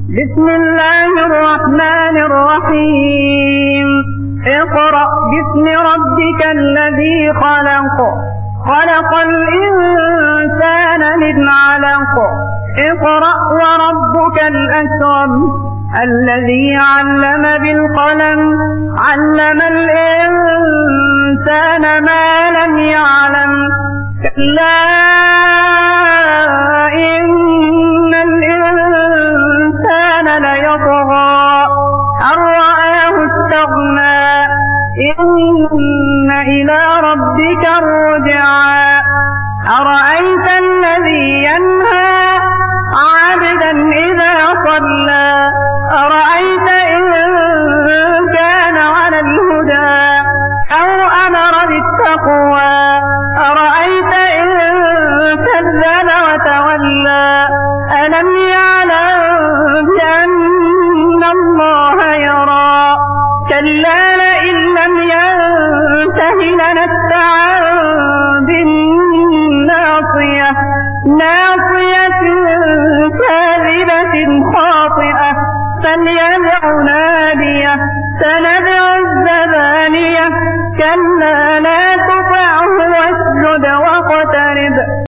بسم الله الرحمن الرحيم اقرأ باسم ربك الذي خلق خلق الإنسان من علق اقرأ وربك الأكرم الذي علم بالقلم علم الإنسان ما لم يعلم كلا إن الإنسان ليطغى أن رآه استغنى إن إلى ربك الرجعى أرأيت الذي ينهى عبدا إذا صلى أرأيت إن كان على الهدى أو أمر بالتقوى أرأيت إن كذب وتولى ألم يعلم بأن الله يرى كلا لئن لم ينته لنسفعا بالناصية ناصية كاذبة خاطئة فليدع ناديه سندع الزبانية كلا لا تطعه واسجد واقترب